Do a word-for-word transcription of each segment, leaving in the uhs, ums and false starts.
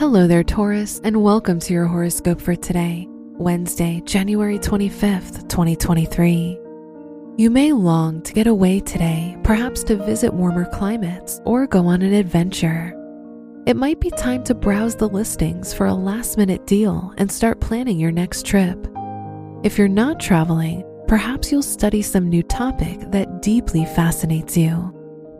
Hello there, Taurus, and welcome to your horoscope for today, Wednesday, January twenty-fifth, twenty twenty-three. You may long to get away today, perhaps to visit warmer climates or go on an adventure. It might be time to browse the listings for a last-minute deal and start planning your next trip. If you're not traveling, perhaps you'll study some new topic that deeply fascinates you.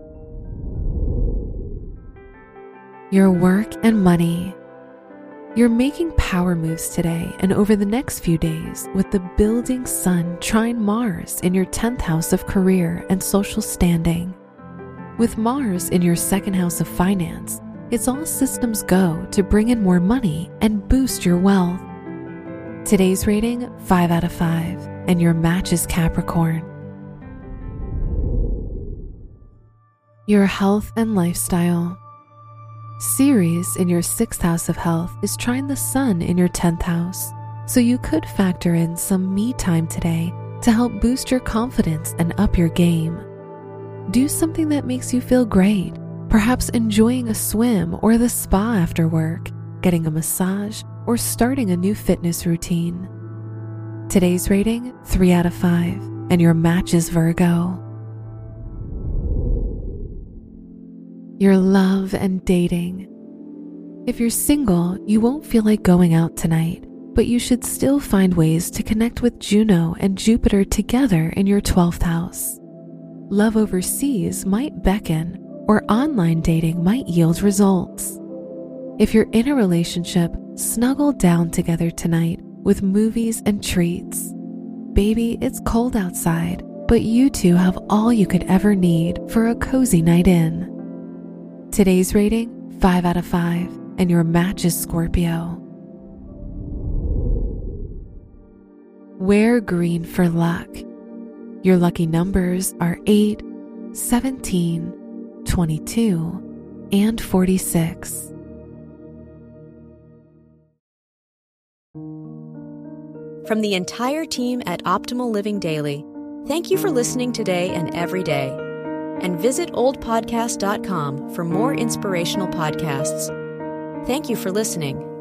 Your work and money. You're making power moves today and over the next few days with the building Sun trine Mars in your tenth house of career and social standing. With Mars in your second house of finance, it's all systems go to bring in more money and boost your wealth. Today's rating, five out of five, and your match is Capricorn. Your health and lifestyle. Ceres in your sixth house of health is trine the Sun in your tenth house, so you could factor in some me time today to help boost your confidence and up your game. Do something that makes you feel great, perhaps enjoying a swim or the spa after work, getting a massage, or starting a new fitness routine. Today's rating, three out of five, and your match is Virgo. Your love and dating. If you're single, you won't feel like going out tonight, but you should still find ways to connect with Juno and Jupiter together in your twelfth house. Love overseas might beckon, or online dating might yield results. If you're in a relationship, snuggle down together tonight with movies and treats. Baby, it's cold outside, but you two have all you could ever need for a cozy night in. Today's rating, five out of five, and your match is Scorpio. Wear green for luck. Your lucky numbers are eight, seventeen, twenty-two, and forty-six. From the entire team at Optimal Living Daily, thank you for listening today and every day. And visit old podcast dot com for more inspirational podcasts. Thank you for listening.